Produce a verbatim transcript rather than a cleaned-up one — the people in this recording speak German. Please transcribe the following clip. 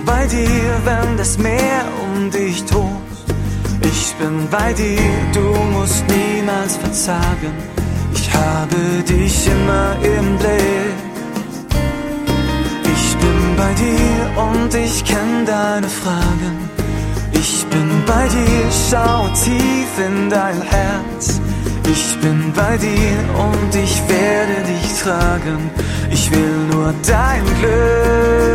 bei dir, wenn das Meer um dich tobt. Ich bin bei dir, du musst niemals verzagen. Ich habe dich immer im Blick. Ich bin bei dir und ich kenn deine Fragen. Ich bin bei dir, schau tief in dein Herz. Ich bin bei dir und ich werde dich tragen. Ich will nur dein Glück.